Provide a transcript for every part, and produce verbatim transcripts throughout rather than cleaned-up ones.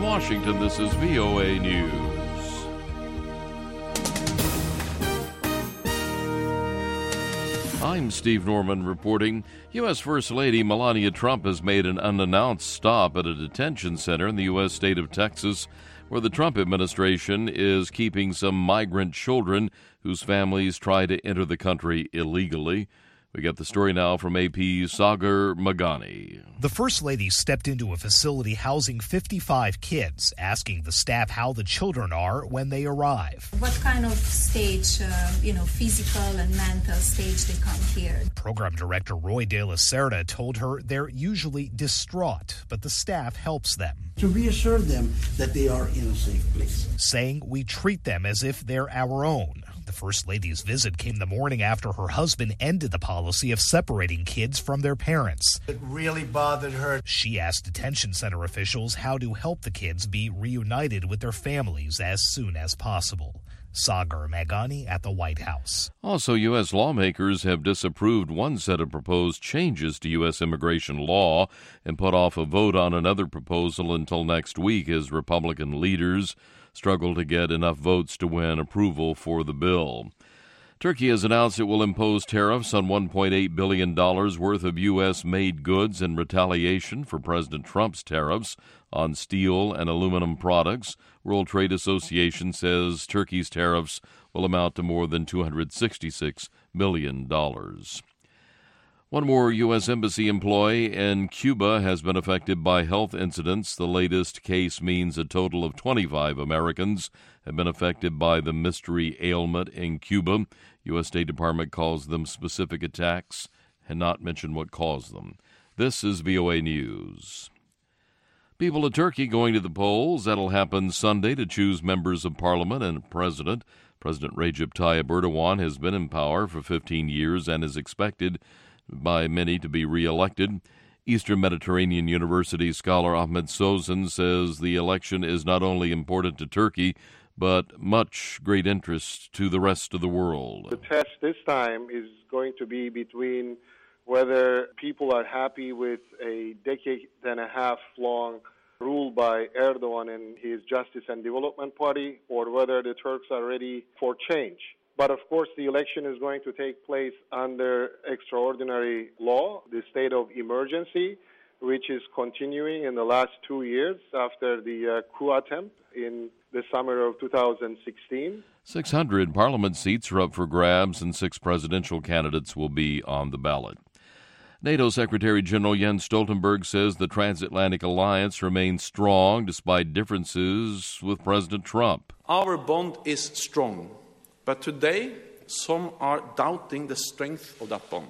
In Washington, this is V O A News. I'm Steve Norman reporting. U S. First Lady Melania Trump has made an unannounced stop at a detention center in the U S state of Texas, where the Trump administration is keeping some migrant children whose families try to enter the country illegally. We get the story now from A P's Sagar Magani. The First Lady stepped into a facility housing fifty-five kids, asking the staff how the children are when they arrive. What kind of stage, uh, you know, physical and mental stage they come here. Program Director Roy De La Cerda told her they're usually distraught, but the staff helps them. To reassure them that they are in a safe place. Saying we treat them as if they're our own. The First Lady's visit came the morning after her husband ended the policy of separating kids from their parents. It really bothered her. She asked detention center officials how to help the kids be reunited with their families as soon as possible. Sagar Magani at the White House. Also, U S lawmakers have disapproved one set of proposed changes to U S immigration law and put off a vote on another proposal until next week as Republican leaders struggle to get enough votes to win approval for the bill. Turkey has announced it will impose tariffs on one point eight billion dollars worth of U S-made goods in retaliation for President Trump's tariffs on steel and aluminum products. World Trade Association says Turkey's tariffs will amount to more than two hundred sixty-six million dollars. One more U S. Embassy employee in Cuba has been affected by health incidents. The latest case means a total of twenty-five Americans have been affected by the mystery ailment in Cuba. U S. State Department calls them specific attacks and not mentioned what caused them. This is V O A News. People of Turkey going to the polls. That'll happen Sunday to choose members of parliament and president. President Recep Tayyip Erdogan has been in power for fifteen years and is expected by many to be reelected. Eastern Mediterranean University scholar Ahmed Sozan says the election is not only important to Turkey, but much great interest to the rest of the world. The test this time is going to be between whether people are happy with a decade and a half long rule by Erdogan and his Justice and Development Party, or whether the Turks are ready for change. But of course, the election is going to take place under extraordinary law, the state of emergency, which is continuing in the last two years after the uh, coup attempt in the summer of two thousand sixteen. six hundred parliament seats are up for grabs, and six presidential candidates will be on the ballot. NATO Secretary General Jens Stoltenberg says the transatlantic alliance remains strong despite differences with President Trump. Our bond is strong. But today, some are doubting the strength of that bond.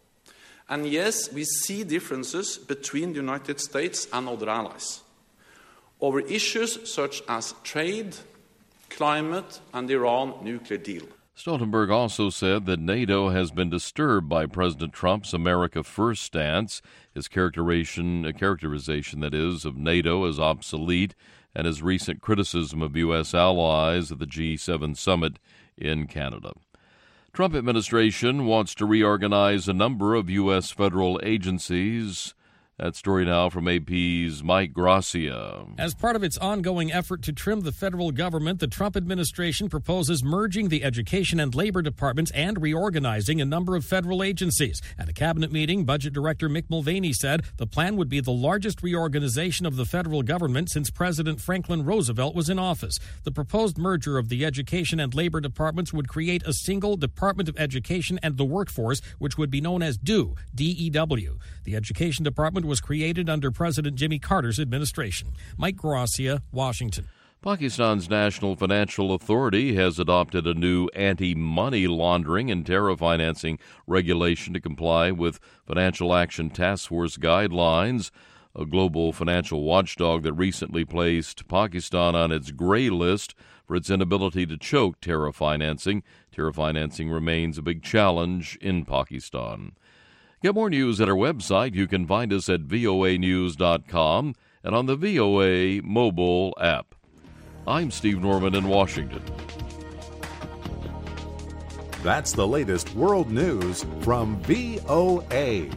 And yes, we see differences between the United States and other allies over issues such as trade, climate, and the Iran nuclear deal. Stoltenberg also said that NATO has been disturbed by President Trump's America First stance, his characterization, characterization that is, of NATO as obsolete, and his recent criticism of U S allies at the G seven summit in Canada. Trump administration wants to reorganize a number of U S federal agencies. That story now from A P's Mike Gracia. As part of its ongoing effort to trim the federal government, the Trump administration proposes merging the Education and Labor Departments and reorganizing a number of federal agencies. At a cabinet meeting, Budget Director Mick Mulvaney said the plan would be the largest reorganization of the federal government since President Franklin Roosevelt was in office. The proposed merger of the Education and Labor Departments would create a single Department of Education and the Workforce, which would be known as D E W, D E W. The Education Department was created under President Jimmy Carter's administration. Mike Gracia, Washington. Pakistan's National Financial Authority has adopted a new anti-money laundering and terror financing regulation to comply with Financial Action Task Force guidelines. A global financial watchdog that recently placed Pakistan on its gray list for its inability to choke terror financing. Terror financing remains a big challenge in Pakistan. Get more news at our website. You can find us at V O A news dot com and on the V O A mobile app. I'm Steve Norman in Washington. That's the latest world news from V O A.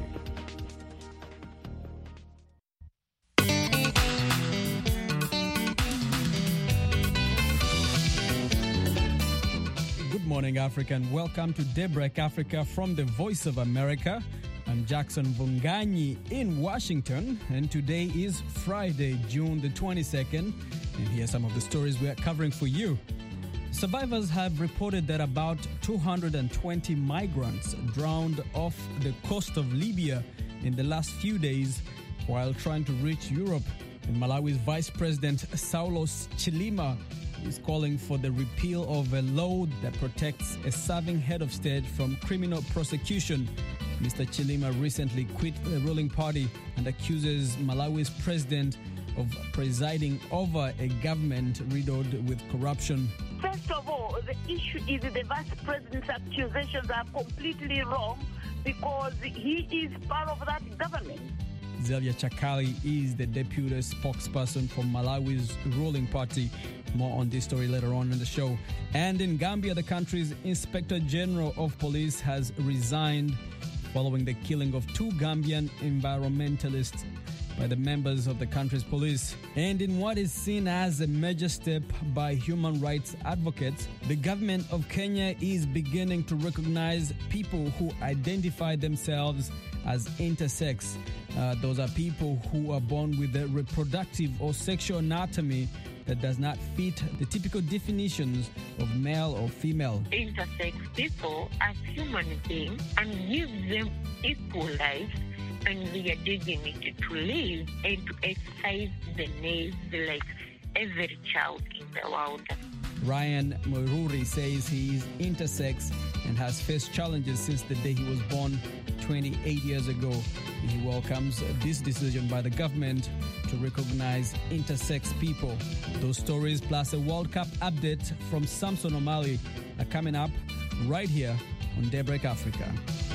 morning, Africa, and welcome to Daybreak Africa from the Voice of America. I'm Jackson Vunganyi in Washington, and today is Friday, June the twenty-second, and here are some of the stories we are covering for you. Survivors have reported that about two hundred twenty migrants drowned off the coast of Libya in the last few days while trying to reach Europe. And Malawi's Vice President Saulos Chilima is calling for the repeal of a law that protects a serving head of state from criminal prosecution. Mister Chilima recently quit the ruling party and accuses Malawi's president of presiding over a government riddled with corruption. First of all, the issue is the vice president's accusations are completely wrong because he is part of that government. Zelia Chakali is the deputy spokesperson for Malawi's ruling party. More on this story later on in the show. And in Gambia, the country's Inspector General of Police has resigned following the killing of two Gambian environmentalists by the members of the country's police. And in what is seen as a major step by human rights advocates, the government of Kenya is beginning to recognize people who identify themselves as intersex. Uh, those are people who are born with a reproductive or sexual anatomy that does not fit the typical definitions of male or female. Intersex people as human beings and give them equal lives and their dignity to live and to exercise the needs like every child in the world. Ryan Moiruri says he is intersex and has faced challenges since the day he was born twenty-eight years ago. He welcomes this decision by the government to recognize intersex people. Those stories plus a World Cup update from Samson O'Malley are coming up right here on Daybreak Africa.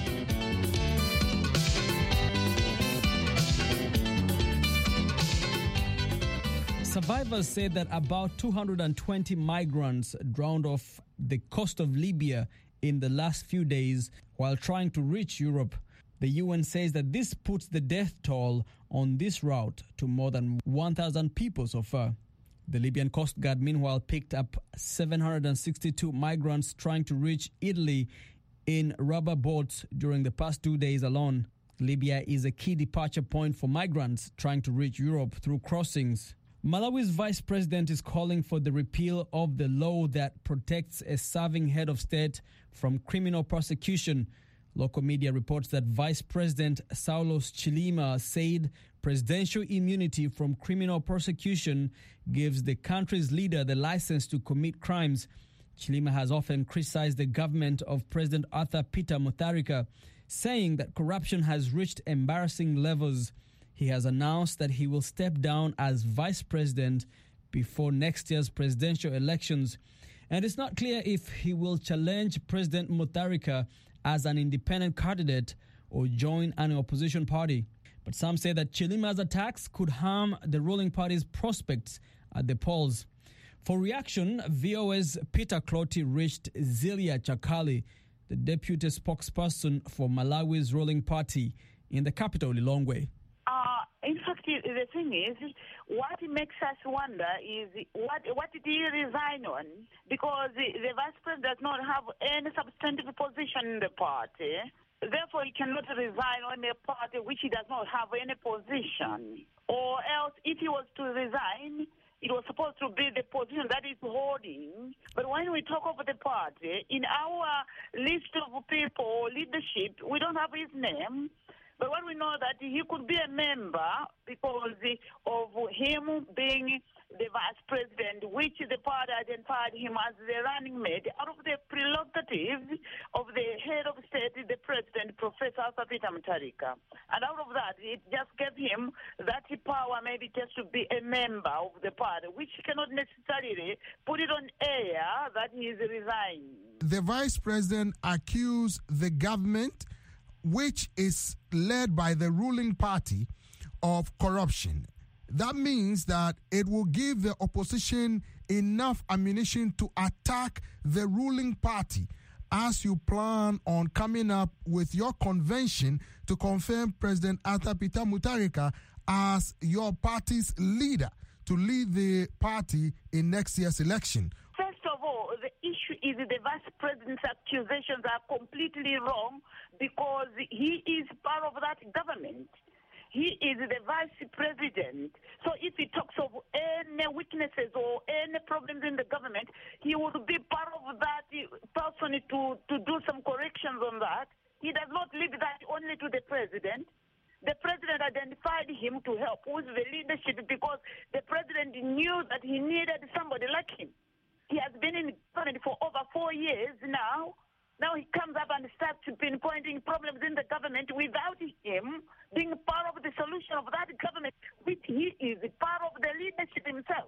Survivors say that about two hundred twenty migrants drowned off the coast of Libya in the last few days while trying to reach Europe. The U N says that this puts the death toll on this route to more than one thousand people so far. The Libyan Coast Guard, meanwhile, picked up seven hundred sixty-two migrants trying to reach Italy in rubber boats during the past two days alone. Libya is a key departure point for migrants trying to reach Europe through crossings. Malawi's vice president is calling for the repeal of the law that protects a serving head of state from criminal prosecution. Local media reports that Vice President Saulos Chilima said presidential immunity from criminal prosecution gives the country's leader the license to commit crimes. Chilima has often criticized the government of President Arthur Peter Mutharika, saying that corruption has reached embarrassing levels. He has announced that he will step down as vice president before next year's presidential elections. And it's not clear if he will challenge President Mutharika as an independent candidate or join an opposition party. But some say that Chilima's attacks could harm the ruling party's prospects at the polls. For reaction, V O A's Peter Clotty reached Zelia Chakali, the deputy spokesperson for Malawi's ruling party in the capital, Lilongwe. Uh, in fact, the thing is, what makes us wonder is what what did he resign on? Because the, the vice president does not have any substantive position in the party. Therefore, he cannot resign on a party which he does not have any position. Or else, if he was to resign, it was supposed to be the position that he's holding. But when we talk of the party, in our list of people, leadership, we don't have his name. But what we know that he could be a member because of him being the vice president, which the party identified him as the running mate out of the prerogatives of the head of state, the president, Professor Arthur Peter Mutharika. And out of that, it just gave him that power maybe just to be a member of the party, which cannot necessarily put it on air that he is resigning. The vice president accused the government, which is led by the ruling party, of corruption. That means that it will give the opposition enough ammunition to attack the ruling party as you plan on coming up with your convention to confirm President Arthur Peter Mutharika as your party's leader to lead the party in next year's election. First of all, the issue is the vice president's accusations are completely wrong because he is part of that government. He is the vice president. So if he talks of any weaknesses or any problems in the government, he would be part of that person to, to do some corrections on that. He does not leave that only to the president. The president identified him to help with the leadership because the president knew that he needed somebody like him. He has been in government for over four years now. Now he comes up and starts pinpointing problems in the government without him being part of the solution of that government, which he is part of the leadership himself.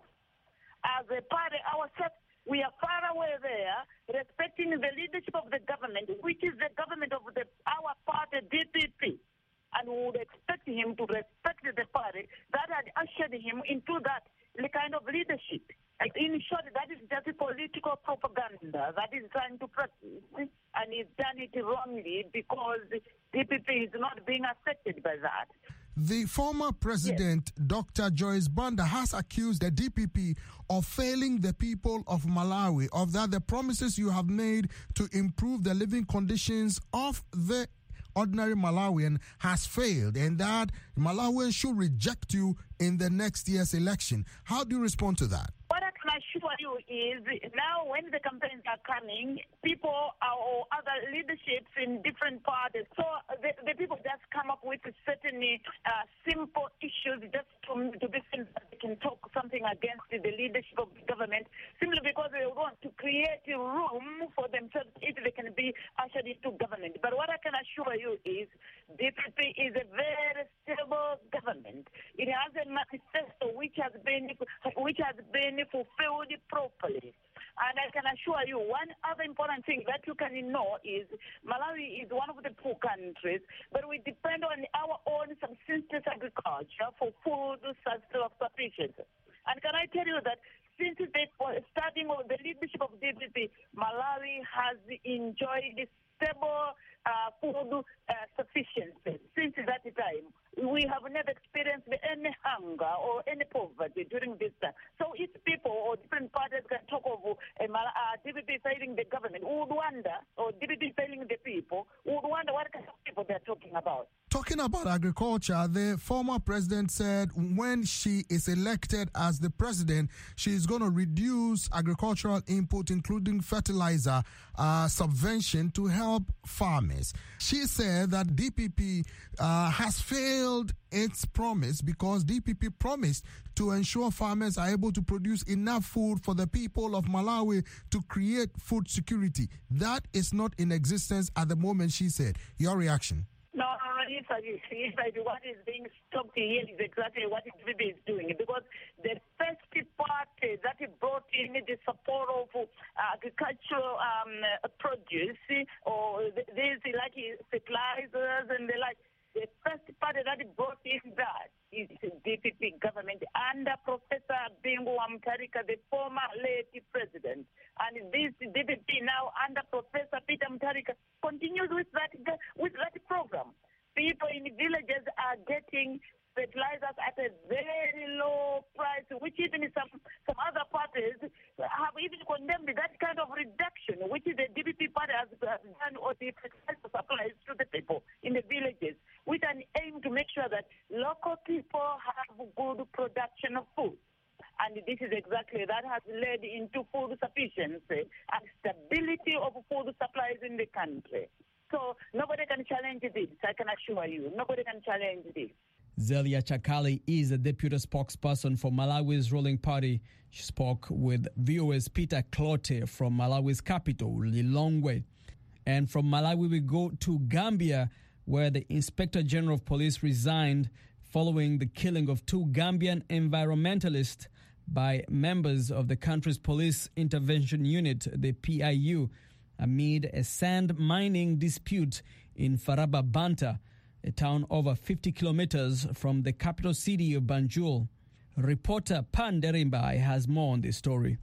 As a party ourselves, we are far away there, respecting the leadership of the government, which is the government of the our party, D P P. And we would expect him to respect the party that had ushered him into that kind of leadership. In short, that is just a political propaganda that is trying to practice, and he's done it wrongly because D P P is not being affected by that. The former president, yes. Doctor Joyce Banda, has accused the D P P of failing the people of Malawi, of that the promises you have made to improve the living conditions of the ordinary Malawian has failed, and that Malawians should reject you in the next year's election. How do you respond to that? What I can assure you is now when the campaigns are coming, people are, or other leaderships in different parties, so the, the people just come up with certain uh, simple issues just to, to be seen that they can talk something against the leadership of the government, simply because they want to create a room for themselves if they can be ushered into government. But what I can assure you is D P P is a very stable government. It has a manifesto which has been which has been fulfilled properly. And I can assure you, one other important thing that you can know is Malawi is one of the poor countries, but we depend on our own subsistence agriculture for food self-sufficiency. And can I tell you that since the starting of the leadership of D P P, Malawi has enjoyed stable uh, food uh, sufficiency since that time. We have never experienced any hunger or any poverty during this time. So if people or different parties can talk of uh, uh, D P P failing the government, we would wonder, or D P P failing the people, we would wonder what kind of people they're talking about. Talking about agriculture, the former president said when she is elected as the president, she is going to reduce agricultural input, including fertilizer uh, subvention, to help farmers. She said that D P P uh, has failed its promise because D P P promised to ensure farmers are able to produce enough food for the people of Malawi to create food security. That is not in existence at the moment, she said. Your reaction? No, if I, if I do what is being stopped here is exactly what D P P is doing, because the first party that brought in the support of uh, agricultural um, produce or these like fertilizers and the like, the first party that brought in that is the D P P government under Professor Bingu wa Mutharika, the former late president. And this D P P now under Professor Peter Mutharika continues with that with that program. People in villages are getting fertilizers at a very low price, which even some some other parties have even condemned that kind of reduction, which the D P P party has done, or the fertilizer supplies to the people in the villages, with an aim to make sure that local people have good production of food. And this is exactly that has led into food sufficiency and stability of food supplies in the country. So nobody can challenge this, I can assure you. Nobody can challenge this. Zelia Chakali is the deputy spokesperson for Malawi's ruling party. She spoke with V O A's Peter Clote from Malawi's capital, Lilongwe. And from Malawi, we go to Gambia, where the Inspector General of Police resigned following the killing of two Gambian environmentalists by members of the country's police intervention unit, the P I U, amid a sand mining dispute in Faraba Banta, a town over fifty kilometers from the capital city of Banjul. Reporter Pan Derimbai has more on this story.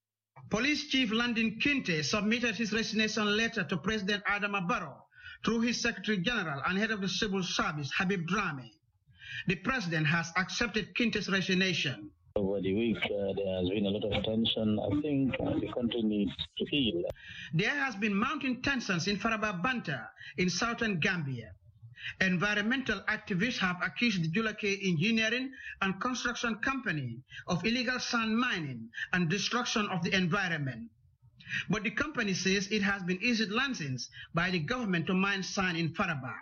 Police Chief Landon Kinte submitted his resignation letter to President Adama Barrow through his Secretary General and head of the civil service, Habib Drame. The president has accepted Kinte's resignation. Over the week, uh, there has been a lot of tension. I think uh, the country needs to heal. There has been mounting tensions in Faraba Banta in southern Gambia. Environmental activists have accused the Julake Engineering and Construction Company of illegal sand mining and destruction of the environment. But the company says it has been issued license by the government to mine sand in Faraba.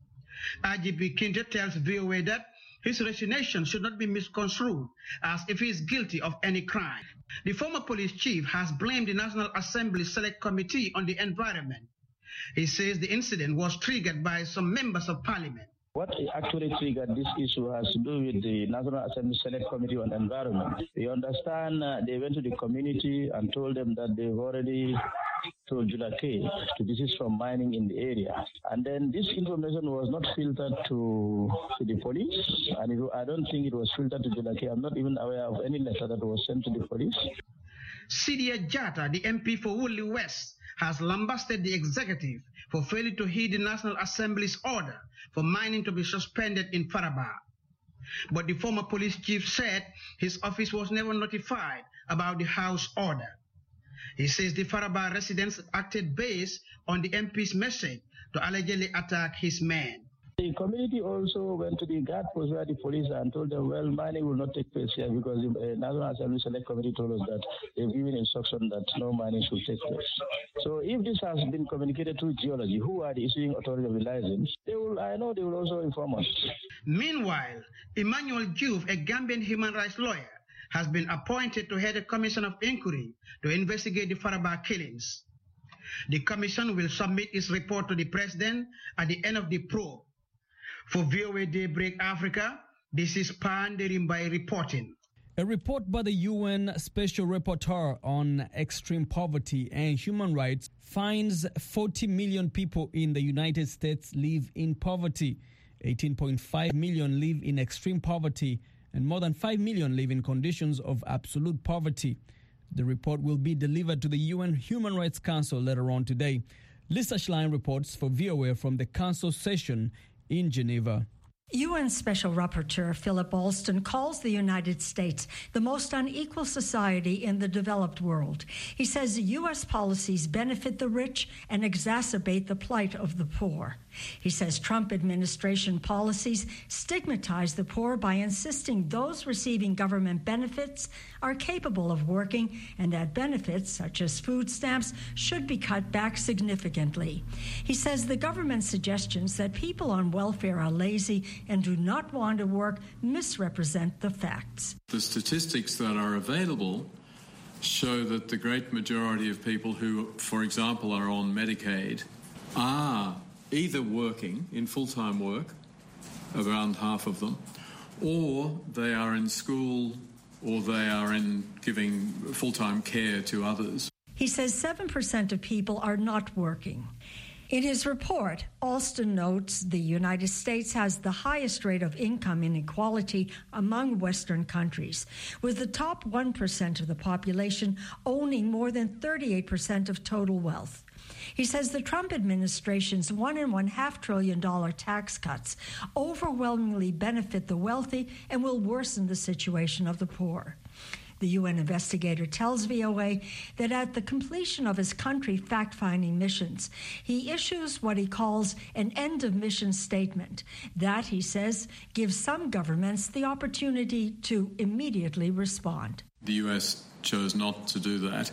I G P Kinte tells V O A that his resignation should not be misconstrued as if he is guilty of any crime. The former police chief has blamed the National Assembly Select Committee on the environment. He says the incident was triggered by some members of parliament. What actually triggered this issue has to do with the National Assembly Select Committee on Environment. We understand uh, they went to the community and told them that they've already told Julake to desist from mining in the area. And then this information was not filtered to, to the police. And it, I don't think it was filtered to Julake. I'm not even aware of any letter that was sent to the police. Sidia Jata, the M P for Woodley West, has lambasted the executive for failing to heed the National Assembly's order for mining to be suspended in Faraba. But the former police chief said his office was never notified about the House order. He says the Faraba residents acted based on the M P's message to allegedly attack his men. The community also went to the guard post where the police and told them, well, mining will not take place here because the uh, National Assembly Select Committee told us that they've given instruction that no mining should take place. So if this has been communicated to geology, who are the issuing authority of the license, they will, I know they will also inform us. Meanwhile, Emmanuel Juve, a Gambian human rights lawyer, has been appointed to head a commission of inquiry to investigate the Faraba killings. The commission will submit its report to the president at the end of the probe. For V O A Daybreak Africa, this is Panderimbai reporting. A report by the U N Special Rapporteur on Extreme Poverty and Human Rights finds forty million people in the United States live in poverty, eighteen point five million live in extreme poverty, and more than five million live in conditions of absolute poverty. The report will be delivered to the U N Human Rights Council later on today. Lisa Schlein reports for V O A from the Council session in Geneva. U N Special Rapporteur Philip Alston calls the United States the most unequal society in the developed world. He says U S policies benefit the rich and exacerbate the plight of the poor. He says Trump administration policies stigmatize the poor by insisting those receiving government benefits are capable of working and that benefits, such as food stamps, should be cut back significantly. He says the government's suggestions that people on welfare are lazy and do not want to work misrepresent the facts. The statistics that are available show that the great majority of people who, for example, are on Medicaid are either working in full-time work, around half of them, or they are in school or they are in giving full-time care to others. He says seven percent of people are not working. In his report, Alston notes the United States has the highest rate of income inequality among Western countries, with the top one percent of the population owning more than thirty-eight percent of total wealth. He says the Trump administration's one and one half trillion dollar tax cuts overwhelmingly benefit the wealthy and will worsen the situation of the poor. The U N investigator tells V O A that at the completion of his country fact-finding missions, he issues what he calls an end-of-mission statement. That, he says, gives some governments the opportunity to immediately respond. The U S chose not to do that,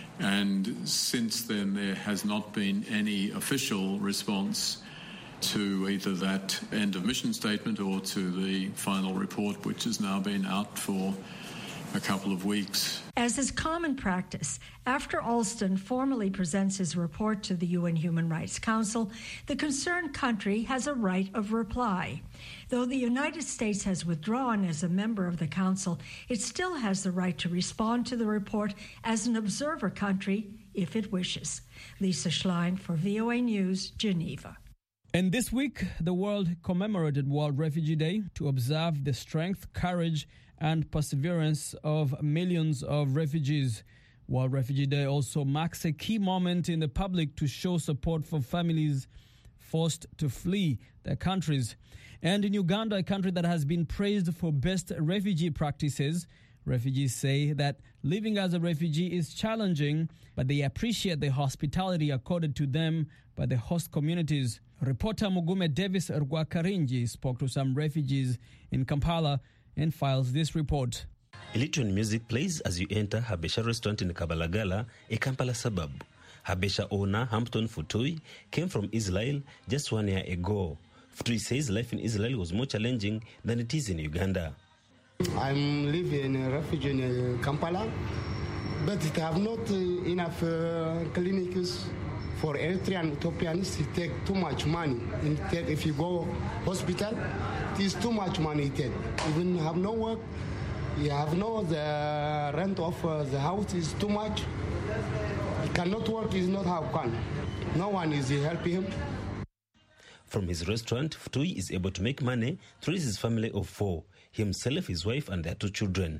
and since then there has not been any official response to either that end-of-mission statement or to the final report, which has now been out for a couple of weeks. As is common practice, after Alston formally presents his report to the U N Human Rights Council, the concerned country has a right of reply. Though the United States has withdrawn as a member of the Council, it still has the right to respond to the report as an observer country if it wishes. Lisa Schlein for V O A News, Geneva. And this week, the world commemorated World Refugee Day to observe the strength, courage, and perseverance of millions of refugees. World Refugee Day also marks a key moment in the public to show support for families forced to flee their countries. And in Uganda, a country that has been praised for best refugee practices, Refugees say that living as a refugee is challenging, but they appreciate the hospitality accorded to them by the host communities. Reporter Mugume Davis Rwakarinji spoke to some refugees in Kampala and files this report. Electronic music plays as you enter Habesha restaurant in Kabalagala, a Kampala suburb. Habesha owner Hampton Futui came from Israel just one year ago. Futui says life in Israel was more challenging than it is in Uganda. I'm living in a refugee in Kampala, but it have not uh, enough uh, clinics for Eritrean Ethiopians. It take too much money. Take, if you go hospital, it is too much money. It take. Even have no work, you have no the rent of uh, the house is too much. He cannot work. Is not how can. No one is helping him. From his restaurant, Futui is able to make money to raise his family of four, himself, his wife, and their two children.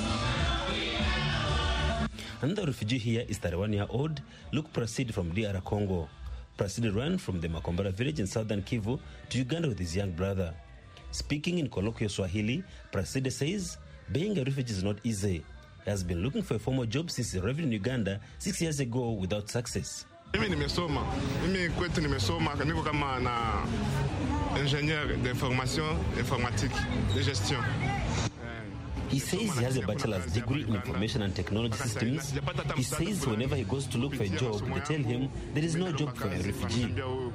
Another refugee here is thirty-one-year-old Luke Prasid from D R Congo. Prasid ran from the Makombara village in southern Kivu to Uganda with his young brother. Speaking in colloquial Swahili, Prasid says being a refugee is not easy. He has been looking for a formal job since he arrived in Uganda six years ago without success. Mimi nimesoma. Mimi kwetu nimesoma niko kama na ingénieur d'information informatique de gestion. He says he has a bachelor's degree in information and technology systems. He says whenever he goes to look for a job, they tell him there is no job for a refugee.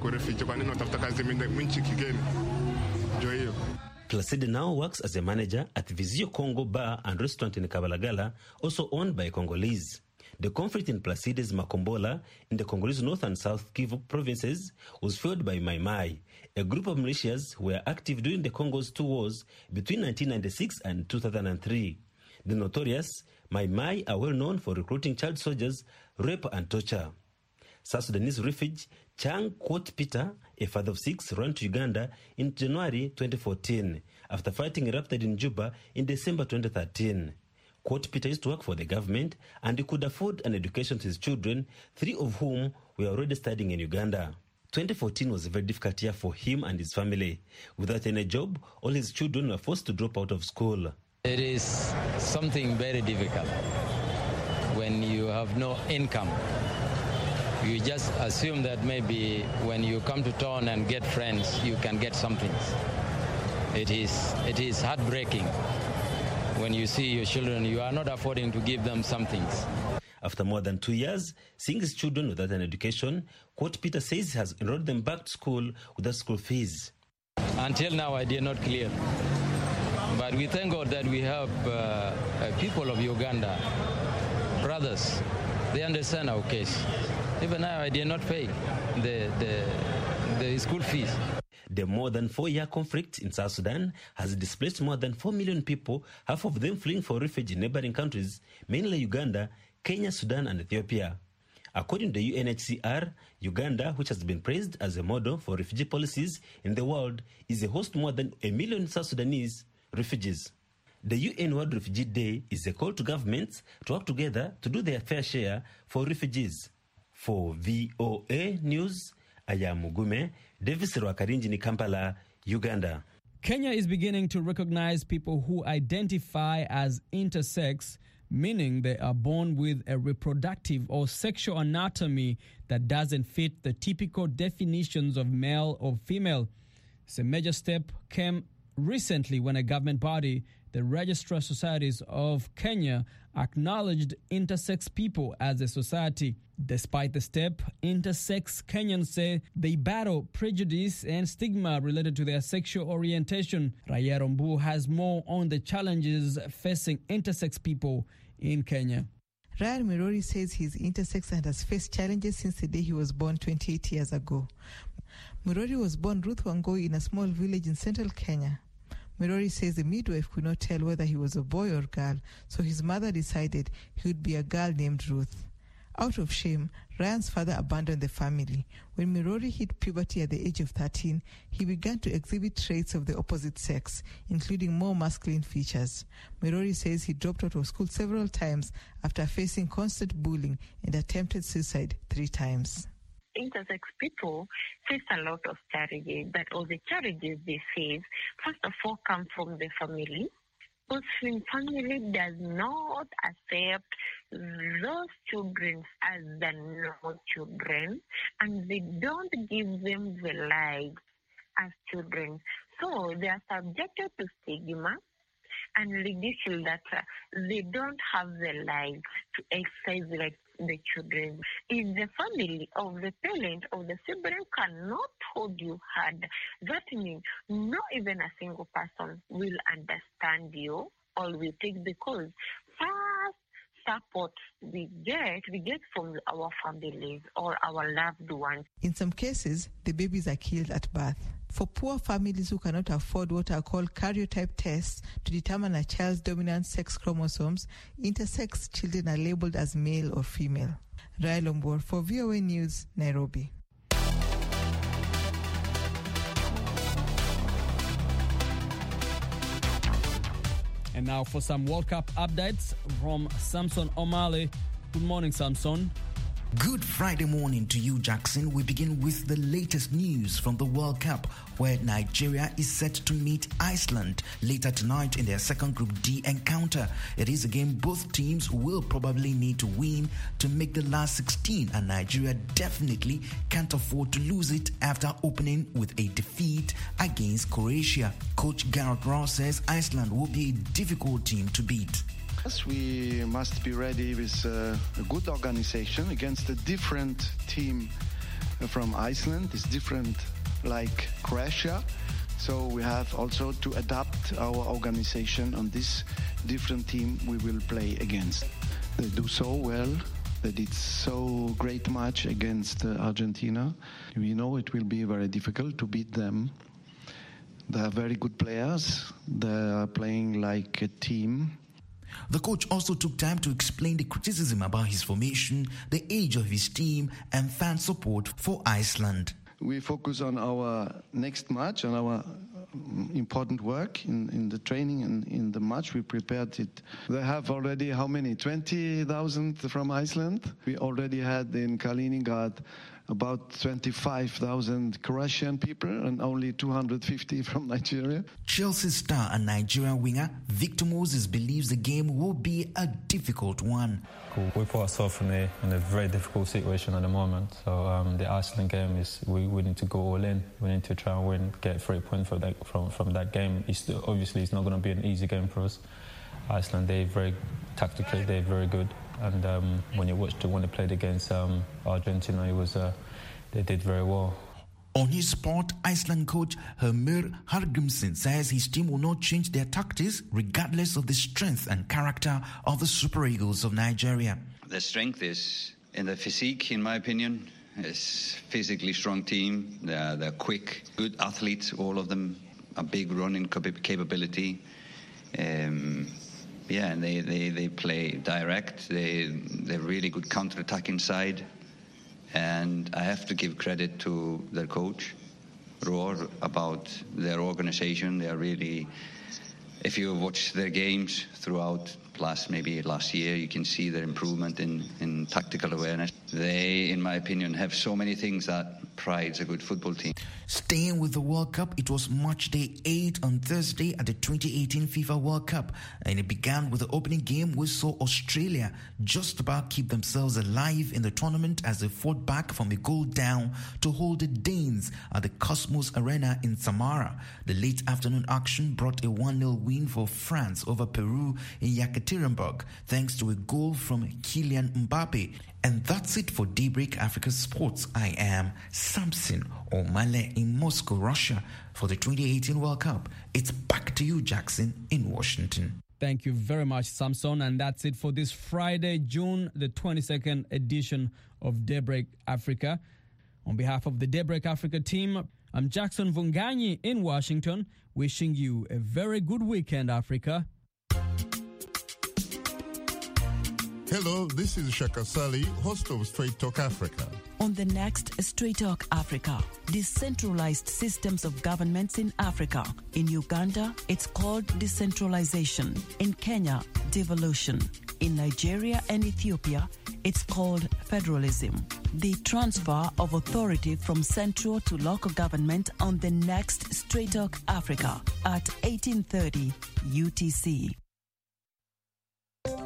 Placide now works as a manager at Visio Congo Bar and Restaurant in Kabalagala, also owned by Congolese. The conflict in Placide's Makombola, in the Congolese North and South Kivu provinces, was fueled by Mai Mai, a group of militias who were active during the Congo's two wars between nineteen ninety-six and two thousand three. The notorious Mai Mai are well known for recruiting child soldiers, rape and torture. South Sudanese refugee Chang Kwot Peter, a father of six, ran to Uganda in January twenty fourteen after fighting erupted in Juba in December twenty thirteen. Kwot Peter used to work for the government and he could afford an education to his children, three of whom were already studying in Uganda. twenty fourteen was a very difficult year for him and his family. Without any job, all his children were forced to drop out of school. It is something very difficult when you have no income. You just assume that maybe when you come to town and get friends, you can get something. It is, it is heartbreaking when you see your children, you are not affording to give them some things. After more than two years, seeing his children without an education, Kwot Peter says he has enrolled them back to school without school fees. Until now, I did not clear. But we thank God that we have uh, uh, people of Uganda, brothers, they understand our case. Even now, I did not pay the, the, the school fees. The more than four-year conflict in South Sudan has displaced more than four million people, half of them fleeing for refuge in neighboring countries, mainly Uganda, Kenya, Sudan, and Ethiopia. According to the U N H C R, Uganda, which has been praised as a model for refugee policies in the world, is a host to more than a million South Sudanese refugees. The U N World Refugee Day is a call to governments to work together to do their fair share for refugees. For V O A News, I am Mugume Davis Rwakarinji, Kampala, Uganda. Kenya is beginning to recognize people who identify as intersex, meaning they are born with a reproductive or sexual anatomy that doesn't fit the typical definitions of male or female. It's a major step came recently when a government body, the Registrar Societies of Kenya, acknowledged intersex people as a society. Despite the step, intersex Kenyans say they battle prejudice and stigma related to their sexual orientation. Raya Rombu has more on the challenges facing intersex people in Kenya. Ryan Mirori says he's intersex and has faced challenges since the day he was born twenty-eight years ago. Mirori was born Ruth Wangoi in a small village in central Kenya. Mirori says the midwife could not tell whether he was a boy or girl, so his mother decided he would be a girl named Ruth. Out of shame, Ryan's father abandoned the family. When Mirori hit puberty at the age of thirteen, he began to exhibit traits of the opposite sex, including more masculine features. Mirori says he dropped out of school several times after facing constant bullying and attempted suicide three times. Intersex people face a lot of challenges, but all the challenges they face, first of all, come from the family. Muslim family does not accept those children as the normal children, and they don't give them the lives as children. So they are subjected to stigma and ridicule that uh, they don't have the lives to exercise like the children. If the family of the parent or the sibling cannot hold you hard, that means not even a single person will understand you or will take, because first support we get, we get from our families or our loved ones. In some cases, the babies are killed at birth. For poor families who cannot afford what are called karyotype tests to determine a child's dominant sex chromosomes, intersex children are labeled as male or female. Rai Lombor for V O A News, Nairobi. And now for some World Cup updates from Samson Omale. Good morning, Samson. Good Friday morning to you, Jackson. We begin with the latest news from the World Cup, where Nigeria is set to meet Iceland later tonight in their second Group D encounter. It is a game both teams will probably need to win to make the last sixteen, and Nigeria definitely can't afford to lose it after opening with a defeat against Croatia. Coach Gareth Ross says Iceland will be a difficult team to beat. Yes, we must be ready with uh, a good organization against a different team from Iceland. It's different like Croatia. So we have also to adapt our organization on this different team we will play against. They do so well. They did so great match against uh, Argentina. We know it will be very difficult to beat them. They are very good players. They are playing like a team. The coach also took time to explain the criticism about his formation, the age of his team, and fan support for Iceland. We focus on our next match, on our important work in, in the training and in the match. We prepared it. They have already, how many? twenty thousand from Iceland. We already had in Kaliningrad about twenty-five thousand Croatian people and only two hundred fifty from Nigeria. Chelsea star and Nigerian winger Victor Moses believes the game will be a difficult one. Cool. We put ourselves in a, in a very difficult situation at the moment. So um, the Iceland game is we, we need to go all in. We need to try and win, get three points from that from, from that game. It's still, obviously, it's not going to be an easy game for us. Iceland, they're very tactically, they're very good. And um, when you watched it, when they played against um, Argentina, it was uh, they did very well. On his spot, Iceland coach Hermir Hallgrímsson says his team will not change their tactics regardless of the strength and character of the Super Eagles of Nigeria. The strength is in the physique, in my opinion. It's a physically strong team. They're, they're quick, good athletes, all of them. A big running capability. Um, Yeah, and they, they, they play direct. They, they're really good counter-attacking side. And I have to give credit to their coach, Roar, about their organization. They are really, if you watch their games throughout, plus maybe last year, you can see their improvement in, in tactical awareness. They, in my opinion, have so many things that prides a good football team. Staying with the World Cup, it was match day eight on Thursday at the twenty eighteen FIFA World Cup, and it began with the opening game which saw Australia just about keep themselves alive in the tournament as they fought back from a goal down to hold the Danes at the Cosmos Arena in Samara. The late afternoon action brought a one nil win for France over Peru in Yekaterinburg, thanks to a goal from Kylian Mbappe. And that's it for Daybreak Africa Sports. I am Samson Omale in Moscow, Russia for the twenty eighteen World Cup. It's back to you, Jackson, in Washington. Thank you very much, Samson. And that's it for this Friday, June the twenty-second edition of Daybreak Africa. On behalf of the Daybreak Africa team, I'm Jackson Vunganyi in Washington, wishing you a very good weekend, Africa. Hello, this is Shaka Sali, host of Straight Talk Africa. On the next Straight Talk Africa, decentralized systems of governments in Africa. In Uganda, it's called decentralization. In Kenya, devolution. In Nigeria and Ethiopia, It's called federalism, the transfer of authority from central to local government on the next Straight Talk Africa at eighteen thirty U T C.